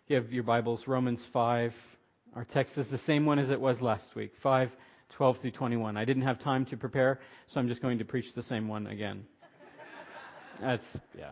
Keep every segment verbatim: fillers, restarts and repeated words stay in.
If you have your Bibles, Romans five. Our text is the same one as it was last week, five, twelve through twenty-one. I didn't have time to prepare, so I'm just going to preach the same one again. That's, yeah.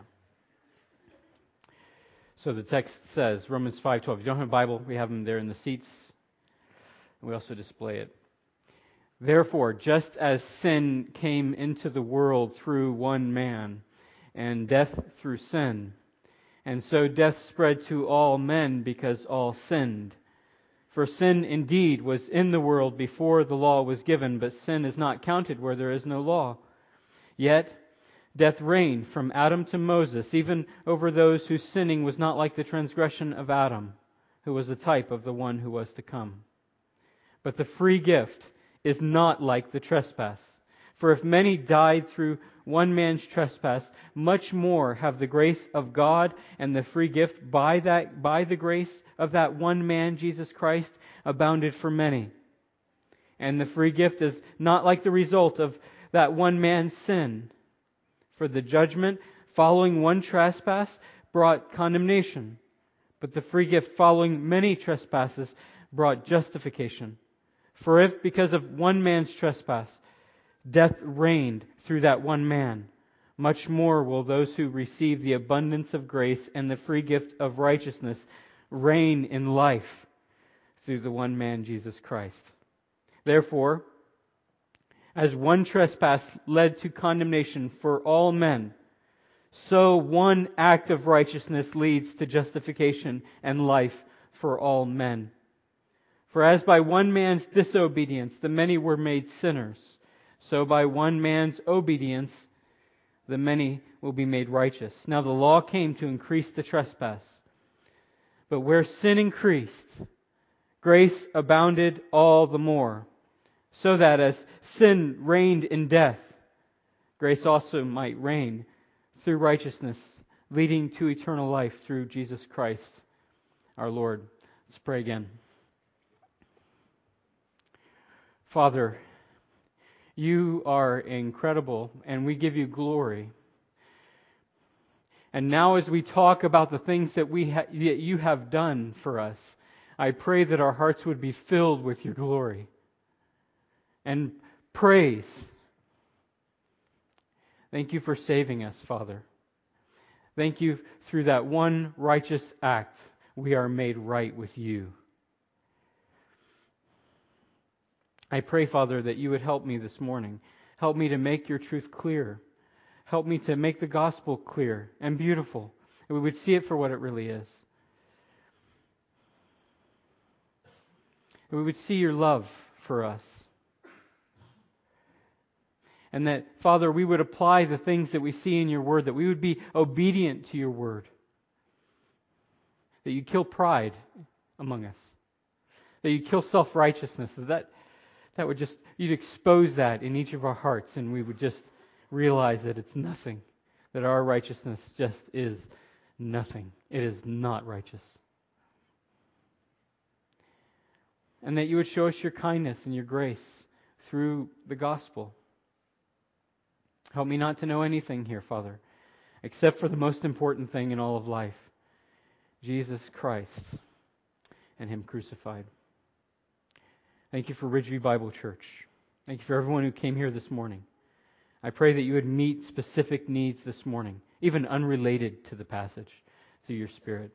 So the text says, Romans five twelve. If you don't have a Bible, we have them there in the seats. And we also display it. Therefore, just as sin came into the world through one man, and death through sin, and so death spread to all men because all sinned. For sin indeed was in the world before the law was given, but sin is not counted where there is no law. Yet death reigned from Adam to Moses, even over those whose sinning was not like the transgression of Adam, who was a type of the one who was to come. But the free gift is not like the trespass. For if many died through one man's trespass, much more have the grace of God and the free gift by that by the grace of that one man, Jesus Christ, abounded for many. And the free gift is not like the result of that one man's sin. For the judgment following one trespass brought condemnation, but the free gift following many trespasses brought justification. For if, because of one man's trespass, death reigned through that one man, much more will those who receive the abundance of grace and the free gift of righteousness reign in life through the one man, Jesus Christ. Therefore, as one trespass led to condemnation for all men, so one act of righteousness leads to justification and life for all men. For as by one man's disobedience the many were made sinners, so by one man's obedience the many will be made righteous. Now the law came to increase the trespass. But where sin increased, grace abounded all the more, so that as sin reigned in death, grace also might reign through righteousness, leading to eternal life through Jesus Christ our Lord. Let's pray again. Father, You are incredible, and we give You glory. And now as we talk about the things that we ha- that You have done for us, I pray that our hearts would be filled with Your glory and praise. Thank You for saving us, Father. Thank You through that one righteous act, we are made right with You. I pray, Father, that You would help me this morning. Help me to make Your truth clear. Help me to make the gospel clear and beautiful. And we would see it for what it really is. And we would see Your love for us. And that, Father, we would apply the things that we see in Your Word, that we would be obedient to Your Word. That You kill pride among us. That You kill self-righteousness. That that That would just, You'd expose that in each of our hearts, and we would just realize that it's nothing. That our righteousness just is nothing. It is not righteous. And that You would show us Your kindness and Your grace through the gospel. Help me not to know anything here, Father, except for the most important thing in all of life, Jesus Christ and Him crucified. Thank You for Ridgeview Bible Church. Thank You for everyone who came here this morning. I pray that You would meet specific needs this morning, even unrelated to the passage, through Your Spirit.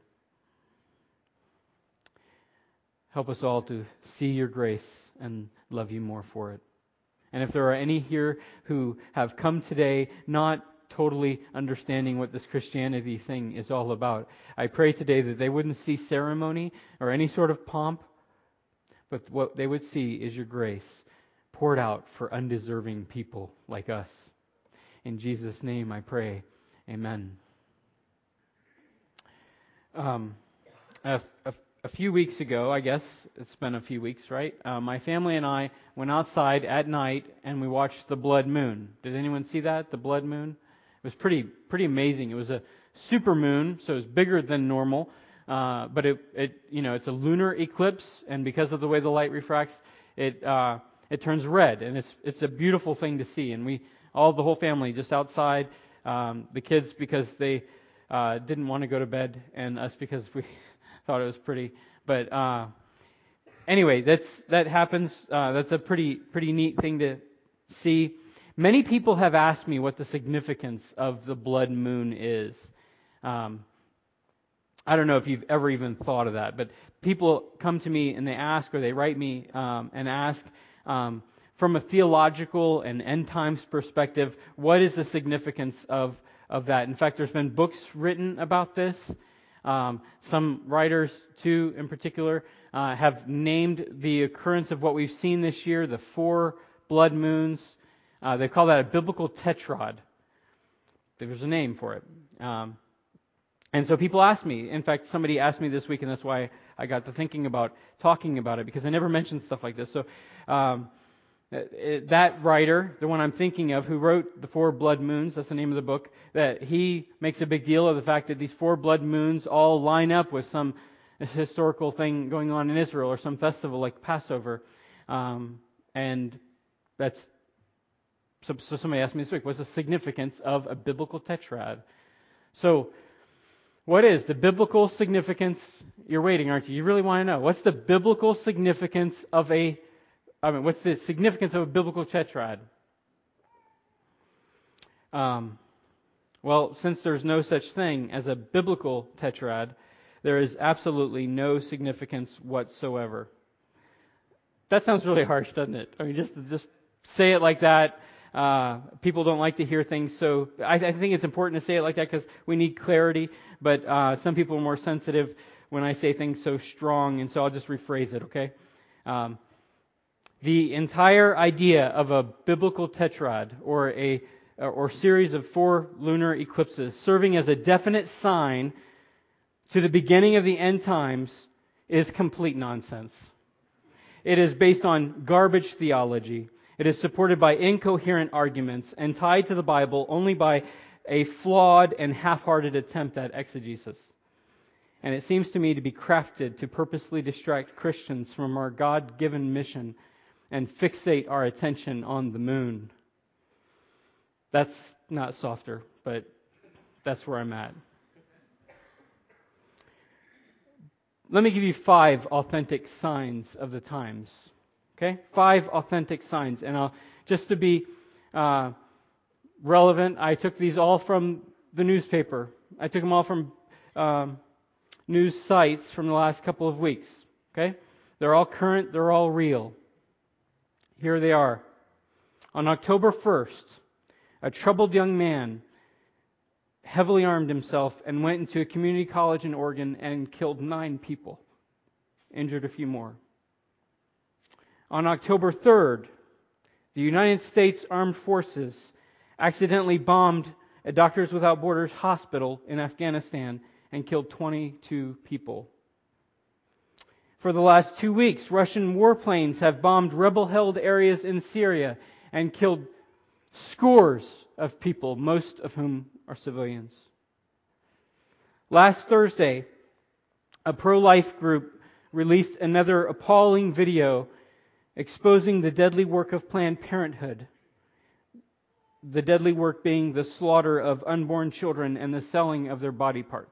Help us all to see Your grace and love You more for it. And if there are any here who have come today not totally understanding what this Christianity thing is all about, I pray today that they wouldn't see ceremony or any sort of pomp, but what they would see is Your grace poured out for undeserving people like us. In Jesus' name I pray. Amen. Um, a, a, a few weeks ago, I guess it's been a few weeks, right? Uh, my family and I went outside at night and we watched the blood moon. Did anyone see that? The blood moon? It was pretty pretty amazing. It was a super moon, so it was bigger than normal. Uh, but it, it, you know, it's a lunar eclipse, and because of the way the light refracts, it uh, it turns red, and it's it's a beautiful thing to see. And we, all the whole family, just outside. Um, the kids because they uh, didn't want to go to bed, and us because we thought it was pretty. But uh, anyway, that's that happens. Uh, that's a pretty pretty neat thing to see. Many people have asked me what the significance of the blood moon is. Um, I don't know if you've ever even thought of that, but people come to me and they ask, or they write me um, and ask, um, from a theological and end times perspective, what is the significance of of that? In fact, there's been books written about this. Um, some writers, too, in particular, uh, have named the occurrence of what we've seen this year, the four blood moons. Uh, they call that a biblical tetrad. There's a name for it. Um, and so people ask me. In fact, somebody asked me this week, and that's why I got to thinking about talking about it, because I never mentioned stuff like this. So um, it, that writer, the one I'm thinking of, who wrote The Four Blood Moons, that's the name of the book, that he makes a big deal of the fact that these four blood moons all line up with some historical thing going on in Israel, or some festival like Passover. Um, and that's So, so somebody asked me this week, what's the significance of a biblical tetrad? So, what is the biblical significance? You're waiting, aren't you? You really want to know. What's the biblical significance of a, I mean, what's the significance of a biblical tetrad? Um, well, since there's no such thing as a biblical tetrad, there is absolutely no significance whatsoever. That sounds really harsh, doesn't it? I mean, just just say it like that. Uh, people don't like to hear things, so I, I think it's important to say it like that because we need clarity. But uh, some people are more sensitive when I say things so strong, and so I'll just rephrase it. Okay. Um, the entire idea of a biblical tetrad, or a or series of four lunar eclipses, serving as a definite sign to the beginning of the end times, is complete nonsense. It is based on garbage theology. It is supported by incoherent arguments and tied to the Bible only by a flawed and half-hearted attempt at exegesis. And it seems to me to be crafted to purposely distract Christians from our God-given mission and fixate our attention on the moon. That's not softer, but that's where I'm at. Let me give you five authentic signs of the times. Okay? Five authentic signs. And I'll, just to be uh, relevant, I took these all from the newspaper. I took them all from um, news sites from the last couple of weeks. Okay? They're all current, they're all real. Here they are. On October first, a troubled young man heavily armed himself and went into a community college in Oregon and killed nine people, injured a few more. On October third, the United States Armed Forces accidentally bombed a Doctors Without Borders hospital in Afghanistan and killed twenty-two people. For the last two weeks, Russian warplanes have bombed rebel-held areas in Syria and killed scores of people, most of whom are civilians. Last Thursday, a pro-life group released another appalling video exposing the deadly work of Planned Parenthood. The deadly work being the slaughter of unborn children and the selling of their body parts.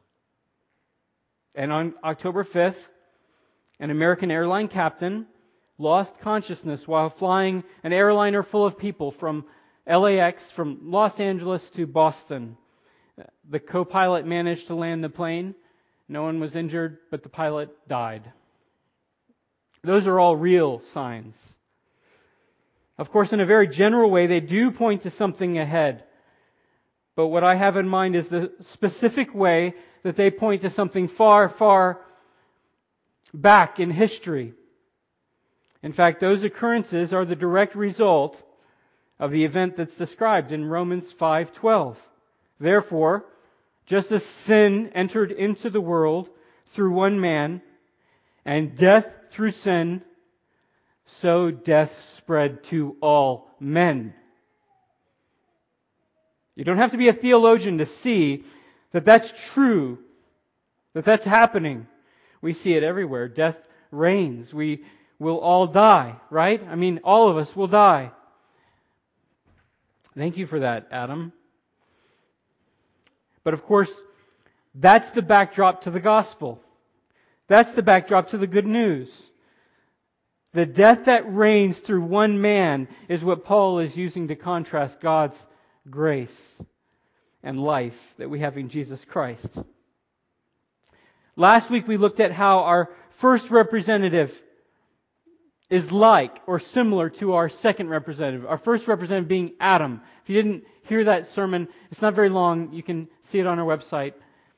And on October fifth, an American airline captain lost consciousness while flying an airliner full of people from L A X, from Los Angeles to Boston. The co-pilot managed to land the plane. No one was injured, but the pilot died. Those are all real signs. Of course, in a very general way, they do point to something ahead. But what I have in mind is the specific way that they point to something far, far back in history. In fact, those occurrences are the direct result of the event that's described in Romans five twelve. Therefore, just as sin entered into the world through one man, and death through sin, so death spread to all men. You don't have to be a theologian to see that that's true, that that's happening. We see it everywhere. Death reigns. We will all die, right? I mean, all of us will die. Thank you for that, Adam. But of course, that's the backdrop to the gospel. That's the backdrop to the good news. The death that reigns through one man is what Paul is using to contrast God's grace and life that we have in Jesus Christ. Last week we looked at how our first representative is like or similar to our second representative. Our first representative being Adam. If you didn't hear that sermon, it's not very long. You can see it on our website.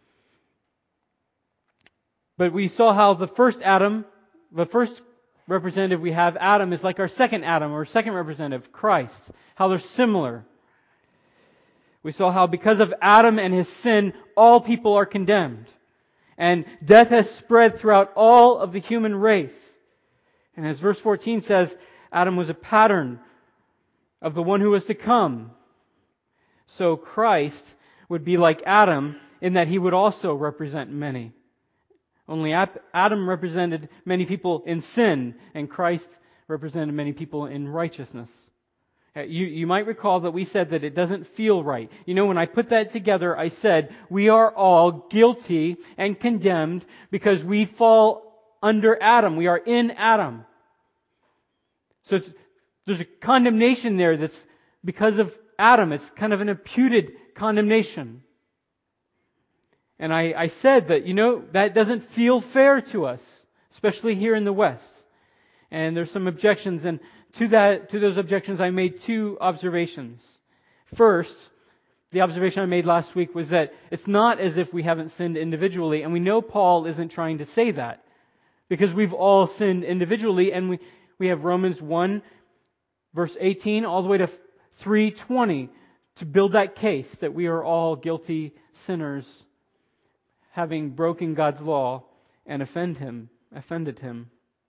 But we saw how the first Adam, the first representative we have, Adam, is like our second Adam, or second representative, Christ. How they're similar. We saw how because of Adam and his sin, all people are condemned. And death has spread throughout all of the human race. And as verse fourteen says, Adam was a pattern of the one who was to come. So Christ would be like Adam in that he would also represent many. Only Adam represented many people in sin, and Christ represented many people in righteousness. You, you might recall that we said that it doesn't feel right. You know, when I put that together, I said we are all guilty and condemned because we fall under Adam. We are in Adam. So it's, there's a condemnation there that's because of Adam. It's kind of an imputed condemnation. And I, I said that, you know, that doesn't feel fair to us, especially here in the West. And there's some objections, and to that, to those objections I made two observations. First, the observation I made last week was that it's not as if we haven't sinned individually, and we know Paul isn't trying to say that, because we've all sinned individually, and we, we have Romans one, verse eighteen, all the way to three twenty, to build that case that we are all guilty sinners, having broken God's law and offend Him, offended Him.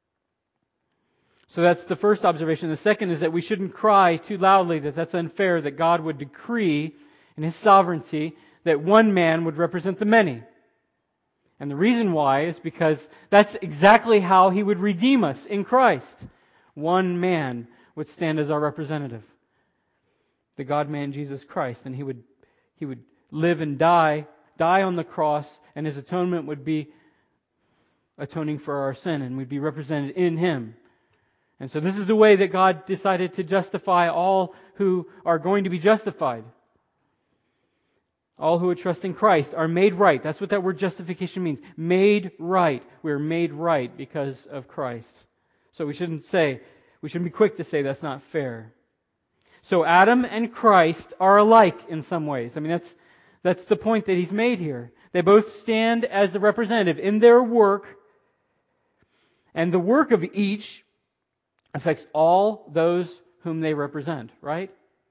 So that's the first observation. The second is that we shouldn't cry too loudly that that's unfair, that God would decree in His sovereignty that one man would represent the many. And the reason why is because that's exactly how He would redeem us in Christ. One man would stand as our representative. The God-man Jesus Christ. And He would, He would live and die, die on the cross, and His atonement would be atoning for our sin, and we'd be represented in Him. And so this is the way that God decided to justify all who are going to be justified. All who would trust in Christ are made right. That's what that word justification means. Made right. We're made right because of Christ. So we shouldn't say, we shouldn't be quick to say that's not fair. So Adam and Christ are alike in some ways. I mean, that's that's the point that he's made here. They both stand as the representative in their work, and the work of each affects all those whom they represent, right?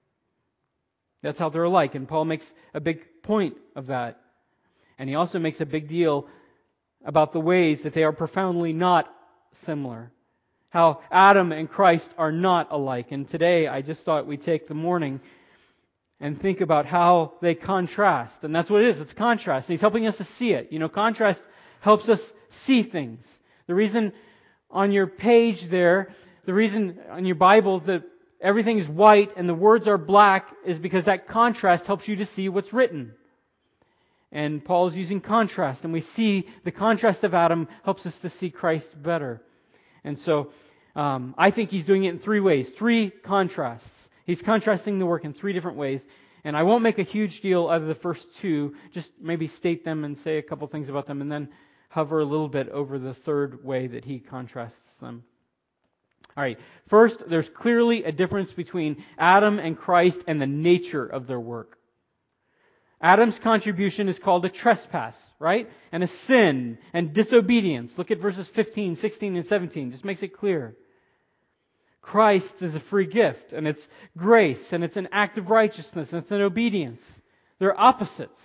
That's how they're alike, and Paul makes a big point of that. And he also makes a big deal about the ways that they are profoundly not similar. How Adam and Christ are not alike. And today I just thought we'd take the morning and think about how they contrast. And that's what it is, it's contrast. And he's helping us to see it. You know, contrast helps us see things. The reason on your page there, the reason on your Bible that everything is white and the words are black is because that contrast helps you to see what's written. And Paul is using contrast, and we see the contrast of Adam helps us to see Christ better. And so um, I think he's doing it in three ways, three contrasts. He's contrasting the work in three different ways. And I won't make a huge deal out of the first two, just maybe state them and say a couple things about them, and then hover a little bit over the third way that he contrasts them. All right, first, there's clearly a difference between Adam and Christ and the nature of their work. Adam's contribution is called a trespass, right? And a sin and disobedience. Look at verses fifteen, sixteen, and seventeen. Just makes it clear. Christ is a free gift, and it's grace, and it's an act of righteousness, and it's an obedience. They're opposites.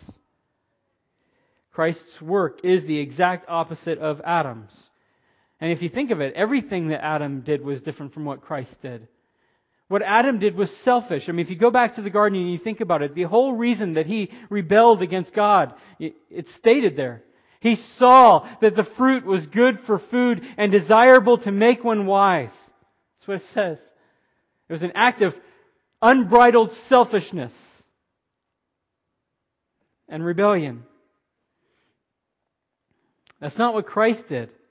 Christ's work is the exact opposite of Adam's. And if you think of it, everything that Adam did was different from what Christ did. What Adam did was selfish. I mean, if you go back to the garden and you think about it, the whole reason that he rebelled against God, it's stated there. He saw that the fruit was good for food and desirable to make one wise. That's what it says. It was an act of unbridled selfishness and rebellion. That's not what Christ did.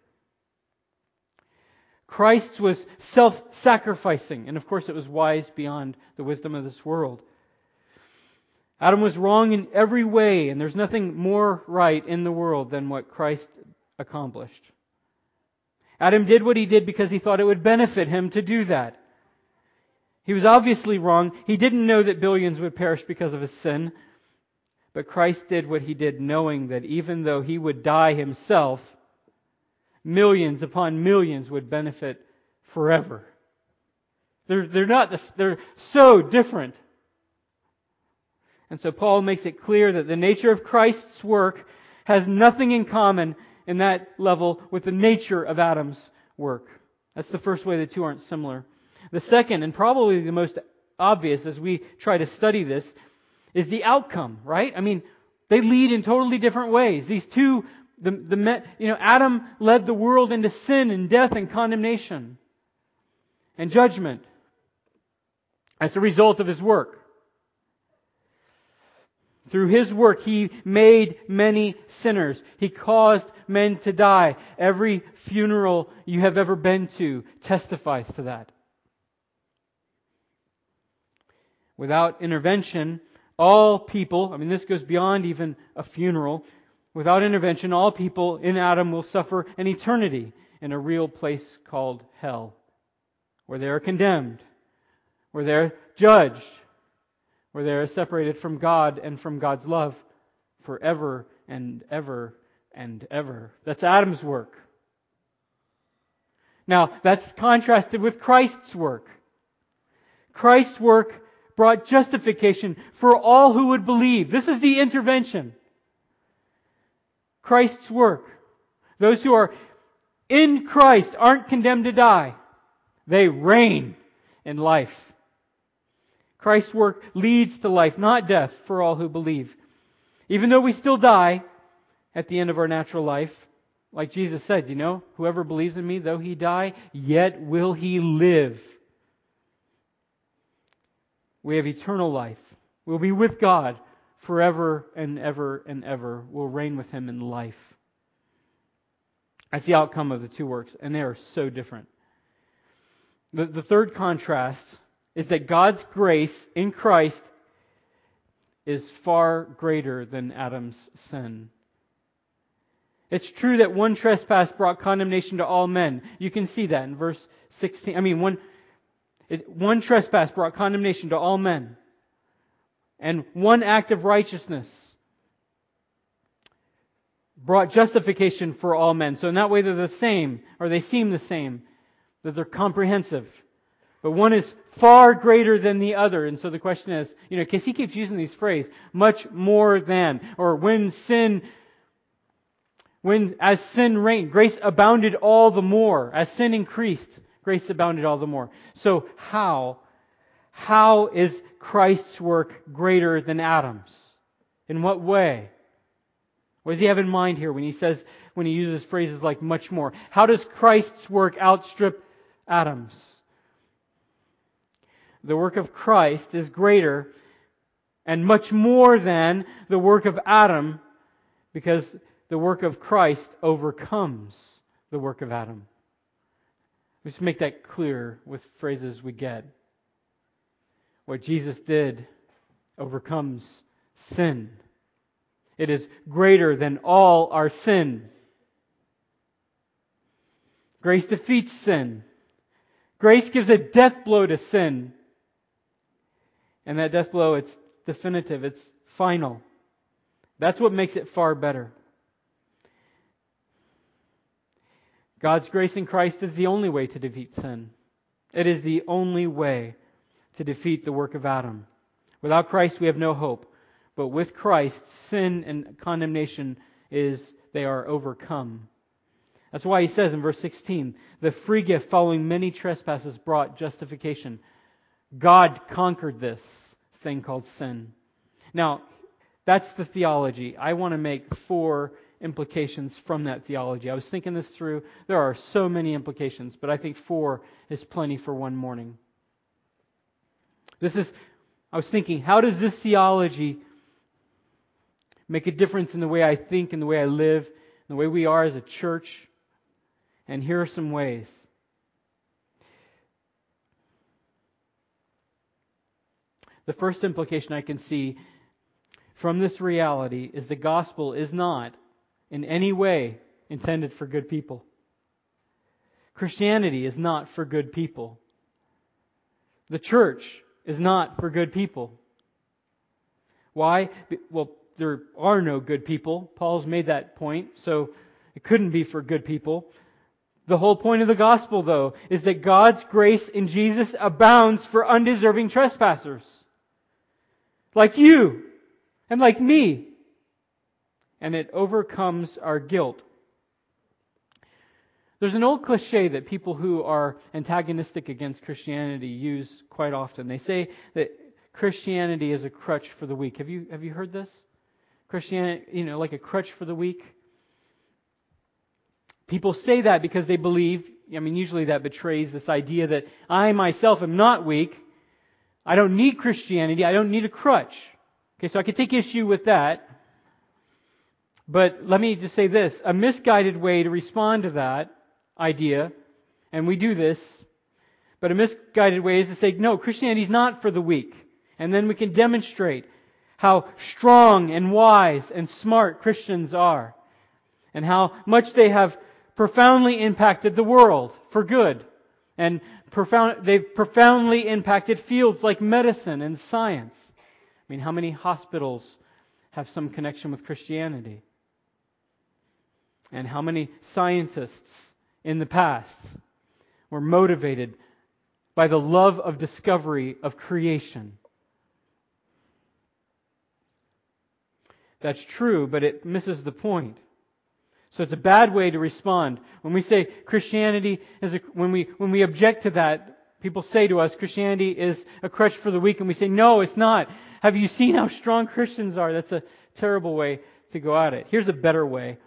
Christ's was self-sacrificing, and of course it was wise beyond the wisdom of this world. Adam was wrong in every way, and there's nothing more right in the world than what Christ accomplished. Adam did what he did because he thought it would benefit him to do that. He was obviously wrong. He didn't know that billions would perish because of his sin. But Christ did what he did knowing that even though he would die himself, millions upon millions would benefit forever. They're, they're not, this, they're so different. And so Paul makes it clear that the nature of Christ's work has nothing in common in that level with the nature of Adam's work. That's the first way the two aren't similar. The second, and probably the most obvious as we try to study this, is the outcome, right? I mean, they lead in totally different ways. These two, the, the you know, Adam led the world into sin and death and condemnation and judgment as a result of his work. Through his work, he made many sinners. He caused men to die. Every funeral you have ever been to testifies to that. Without intervention, all people, I mean this goes beyond even a funeral, without intervention, all people in Adam will suffer an eternity in a real place called hell, where they are condemned, where they're judged, where they are separated from God and from God's love forever and ever and ever. That's Adam's work. Now, that's contrasted with Christ's work. Christ's work brought justification for all who would believe. This is the intervention. Christ's work. Those who are in Christ aren't condemned to die. They reign in life. Christ's work leads to life, not death, for all who believe. Even though we still die at the end of our natural life, like Jesus said, you know, whoever believes in me, though he die, yet will he live. We have eternal life. We'll be with God forever and ever and ever. We'll reign with Him in life. That's the outcome of the two works, and they are so different. The, the third contrast is that God's grace in Christ is far greater than Adam's sin. It's true that one trespass brought condemnation to all men. You can see that in verse sixteen. I mean, one, it, one trespass brought condemnation to all men. And one act of righteousness brought justification for all men. So in that way they're the same, or they seem the same, that they're comprehensive. But one is far greater than the other. And so the question is, you know, because he keeps using these phrases, much more than, or when sin, when as sin reigned, grace abounded all the more. As sin increased, grace abounded all the more. So how, how is Christ's work greater than Adam's? In what way? What does he have in mind here when he says, when he uses phrases like much more? How does Christ's work outstrip Adam's? The work of Christ is greater and much more than the work of Adam, because the work of Christ overcomes the work of Adam. Let's make that clear with phrases we get. What Jesus did overcomes sin. It is greater than all our sin. Grace defeats sin. Grace gives a death blow to sin. And that death blow, it's definitive, it's final. That's what makes it far better. God's grace in Christ is the only way to defeat sin. It is the only way to defeat the work of Adam. Without Christ, we have no hope. But with Christ, sin and condemnation is, they are overcome. That's why he says in verse sixteen, the free gift following many trespasses brought justification. God conquered this thing called sin. Now, that's the theology. I want to make four implications from that theology. I was thinking this through. There are so many implications, but I think four is plenty for one morning. This is, I was thinking, how does this theology make a difference in the way I think and the way I live, and the way we are as a church? And here are some ways. The first implication I can see from this reality is the gospel is not in any way intended for good people. Christianity is not for good people. The church is not for good people. Why? Well, there are no good people. Paul's made that point, so it couldn't be for good people. The whole point of the gospel, though, is that God's grace in Jesus abounds for undeserving trespassers. Like you and like me. And it overcomes our guilt. There's an old cliche that people who are antagonistic against Christianity use quite often. They say that Christianity is a crutch for the weak. Have you have you heard this? Christianity, you know, like a crutch for the weak. People say that because they believe, I mean, usually that betrays this idea that I myself am not weak. I don't need Christianity. I don't need a crutch. Okay, so I could take issue with that. But let me just say this. A misguided way to respond to that idea, and we do this, but a misguided way is to say, no, Christianity is not for the weak. And then we can demonstrate how strong and wise and smart Christians are, and how much they have profoundly impacted the world for good. And profound, they've profoundly impacted fields like medicine and science. I mean, how many hospitals have some connection with Christianity? And how many scientists in the past were motivated by the love of discovery of creation? That's true, but it misses the point. So it's a bad way to respond. When we say Christianity is a, when we when we object to that, people say to us Christianity is a crutch for the weak, and we say no, it's not. Have you seen how strong Christians are? That's a terrible way to go at it. Here's a better way.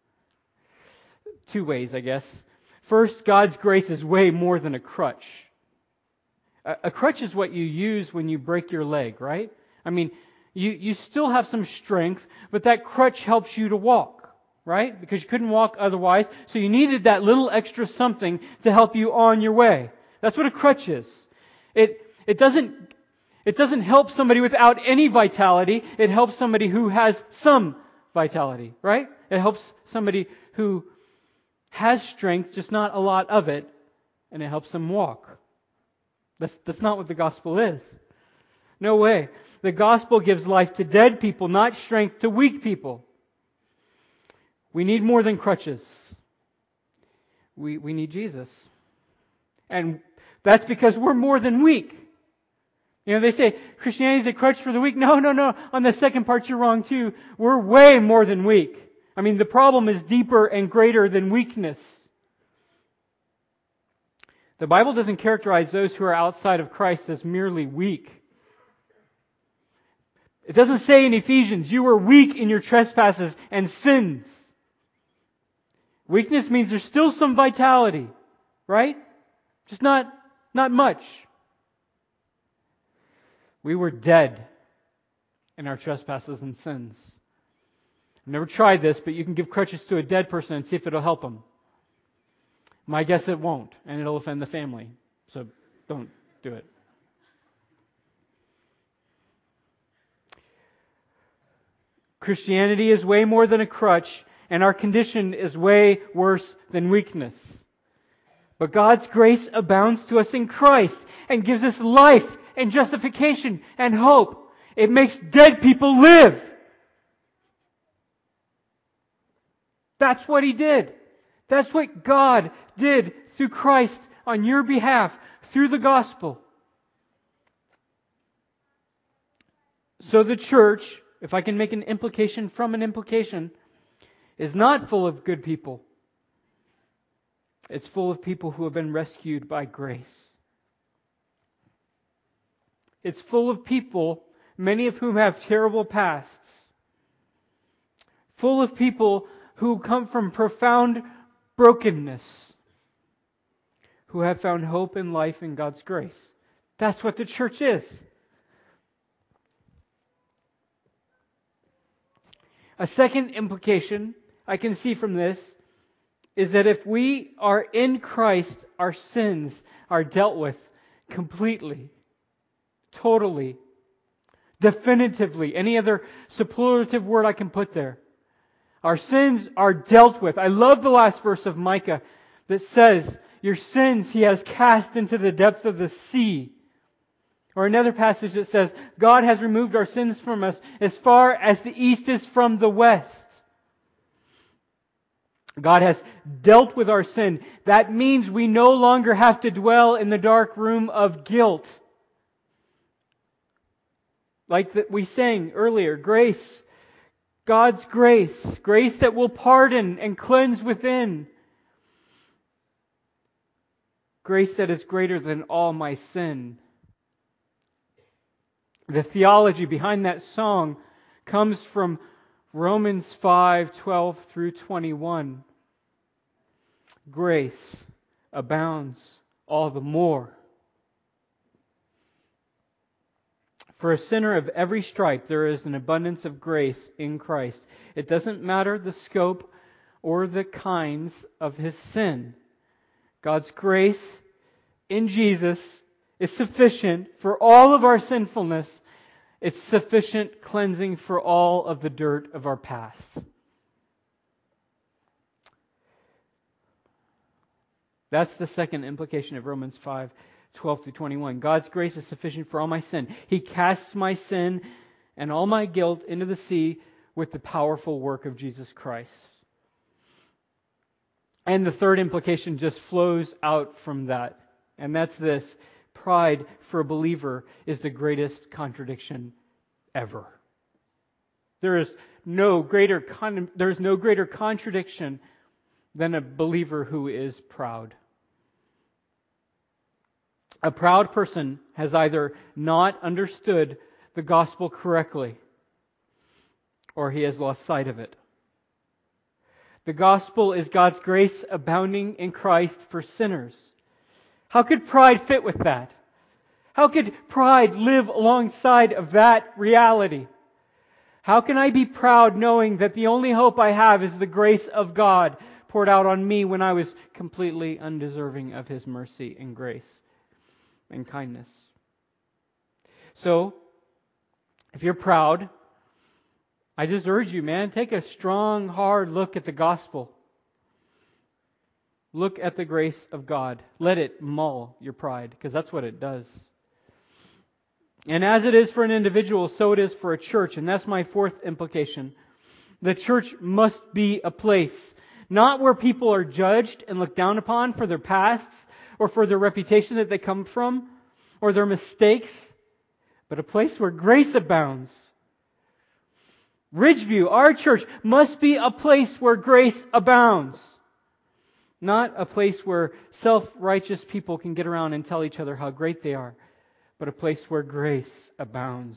Two ways, I guess. First, God's grace is way more than a crutch. A, a crutch is what you use when you break your leg, right? I mean, you, you still have some strength, but that crutch helps you to walk, right? Because you couldn't walk otherwise, so you needed that little extra something to help you on your way. That's what a crutch is. It it doesn't it doesn't help somebody without any vitality. It helps somebody who has some vitality, right? It helps somebody who has strength, just not a lot of it, and it helps them walk. That's, that's not what the gospel is. No way. The gospel gives life to dead people, not strength to weak people. We need more than crutches. We, we need Jesus. And that's because we're more than weak. You know, they say Christianity is a crutch for the weak. No, no, no. On the second part, you're wrong too. We're way more than weak. I mean, the problem is deeper and greater than weakness. The Bible doesn't characterize those who are outside of Christ as merely weak. It doesn't say in Ephesians, you were weak in your trespasses and sins. Weakness means there's still some vitality, right? Just not, not much. We were dead in our trespasses and sins. I've never tried this, but you can give crutches to a dead person and see if it'll help them. My guess it won't, and it'll offend the family. So don't do it. Christianity is way more than a crutch, and our condition is way worse than weakness. But God's grace abounds to us in Christ and gives us life and justification and hope. It makes dead people live. That's what He did. That's what God did through Christ on your behalf, through the gospel. So the church, if I can make an implication from an implication, is not full of good people. It's full of people who have been rescued by grace. It's full of people, many of whom have terrible pasts. Full of people who come from profound brokenness, who have found hope and life in God's grace. That's what the church is. A second implication I can see from this is that if we are in Christ, our sins are dealt with completely, totally, Definitively. Any other superlative word I can put there. Our sins are dealt with. I love the last verse of Micah that says, your sins He has cast into the depths of the sea. Or another passage that says, God has removed our sins from us as far as the east is from the west. God has dealt with our sin. That means we no longer have to dwell in the dark room of guilt. Like that we sang earlier, grace, God's grace, grace that will pardon and cleanse within. Grace that is greater than all my sin. The theology behind that song comes from Romans five, twelve through twenty-one. Grace abounds all the more. For a sinner of every stripe, there is an abundance of grace in Christ. It doesn't matter the scope or the kinds of his sin. God's grace in Jesus is sufficient for all of our sinfulness. It's sufficient cleansing for all of the dirt of our past. That's the second implication of Romans five, twelve through twenty-one. God's grace is sufficient for all my sin. He casts my sin and all my guilt into the sea with the powerful work of Jesus Christ. And the third implication just flows out from that. And that's this. Pride for a believer is the greatest contradiction ever. There is no greater con- there is no greater contradiction than a believer who is proud. A proud person has either not understood the gospel correctly or he has lost sight of it. The gospel is God's grace abounding in Christ for sinners. How could pride fit with that? How could pride live alongside of that reality? How can I be proud knowing that the only hope I have is the grace of God poured out on me when I was completely undeserving of His mercy and grace and kindness? So, if you're proud, I just urge you, man, take a strong, hard look at the gospel. Look at the grace of God. Let it mull your pride, because that's what it does. And as it is for an individual, so it is for a church. And that's my fourth implication. The church must be a place, not where people are judged and looked down upon for their pasts, or for their reputation that they come from, or their mistakes, but a place where grace abounds. Ridgeview, our church, must be a place where grace abounds. Not a place where self-righteous people can get around and tell each other how great they are, but a place where grace abounds.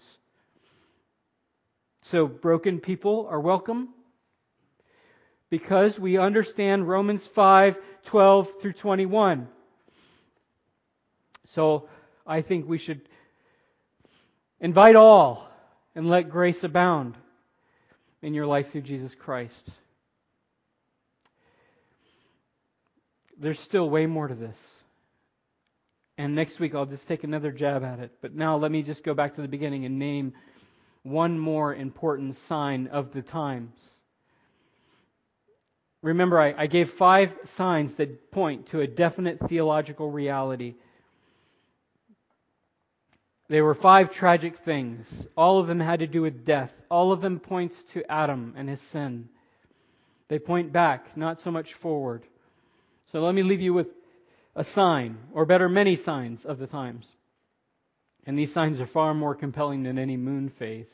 So broken people are welcome because we understand Romans five, twelve through twenty-one. So I think we should invite all and let grace abound in your life through Jesus Christ. There's still way more to this. And next week I'll just take another jab at it. But now let me just go back to the beginning and name one more important sign of the times. Remember, I, I gave five signs that point to a definite theological reality. They were five tragic things. All of them had to do with death. All of them points to Adam and his sin. They point back, not so much forward. So let me leave you with a sign, or better, many signs of the times. And these signs are far more compelling than any moon phase.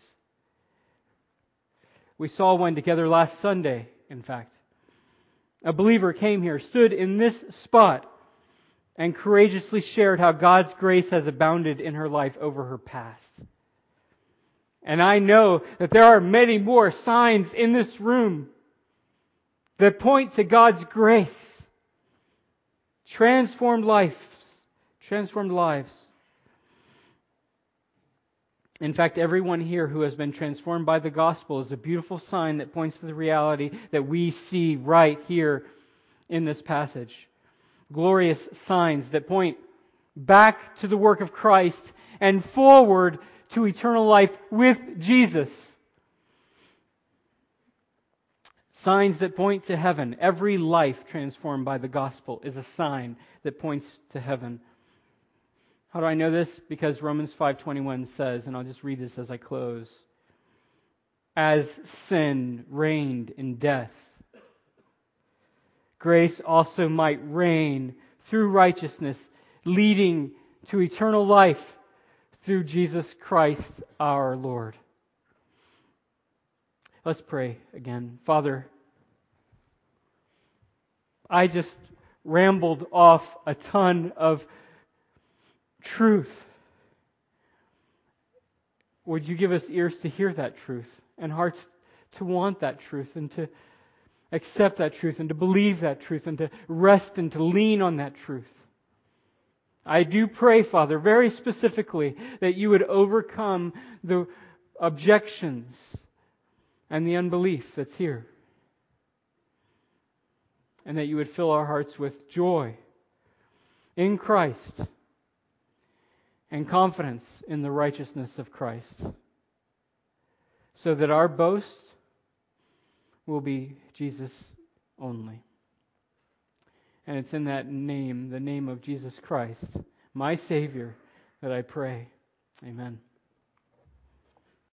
We saw one together last Sunday, in fact. A believer came here, stood in this spot, and courageously shared how God's grace has abounded in her life over her past. And I know that there are many more signs in this room that point to God's grace. Transformed lives. Transformed lives. In fact, everyone here who has been transformed by the gospel is a beautiful sign that points to the reality that we see right here in this passage. Glorious signs that point back to the work of Christ and forward to eternal life with Jesus. Signs that point to heaven. Every life transformed by the gospel is a sign that points to heaven. How do I know this? Because Romans five twenty-one says, and I'll just read this as I close, as sin reigned in death, grace also might reign through righteousness, leading to eternal life through Jesus Christ our Lord. Let's pray again. Father, I just rambled off a ton of truth. Would you give us ears to hear that truth and hearts to want that truth and to accept that truth and to believe that truth and to rest and to lean on that truth? I do pray, Father, very specifically that you would overcome the objections and the unbelief that's here, and that you would fill our hearts with joy in Christ and confidence in the righteousness of Christ, so that our boast will be Jesus only. And it's in that name, the name of Jesus Christ, my Savior, that I pray. Amen.